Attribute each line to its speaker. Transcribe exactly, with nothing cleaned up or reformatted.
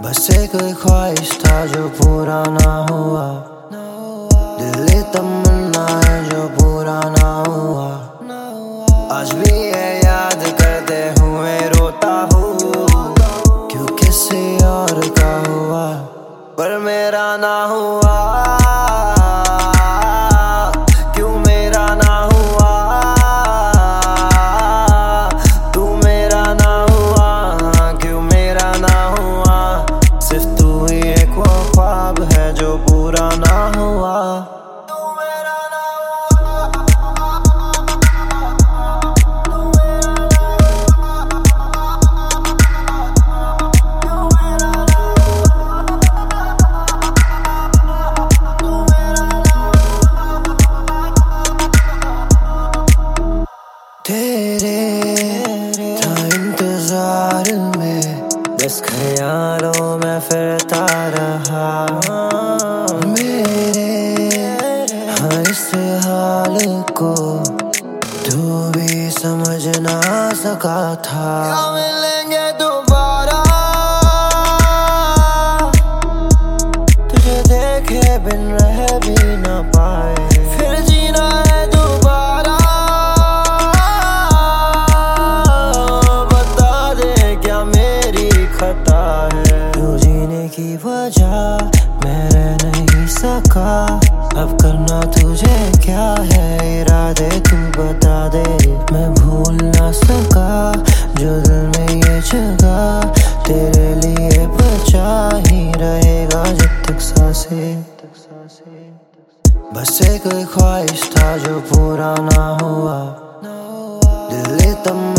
Speaker 1: बस एक ख्वाहिश था जो पूरा ना हुआ, दिल तमन्ना है जो पूरा ना हुआ। आज भी ये याद करते हुए रोता हूँ, क्यों किसी और का हुआ पर मेरा ना हुआ। क्यों मेरा ना हुआ, तू मेरा ना हुआ, क्यों मेरा ना हुआ। सिर्फ तू ही एक वो ख्वाब है जो पूरा ना हुआ। तेरे था इंतजार में, बस ख्यालों में फिरता रहा। मेरे हर इस हाल को तू भी समझ ना सका था। क्या मिलेंगे दोबारा, तुझे देखे बिन रह भी ना पाए। फिर जीना है दोबारा, खता है तू जीने की वजह मैं रह नहीं सका। अब करना तुझे क्या है, इरादे तू बता दे। मैं भूल ना सका जो दिल में ये जगह, तेरे लिए बचा ही रहेगा जब तक सांसें। बस एक ख्वाहिश था जो पूरा ना हुआ, दिल तम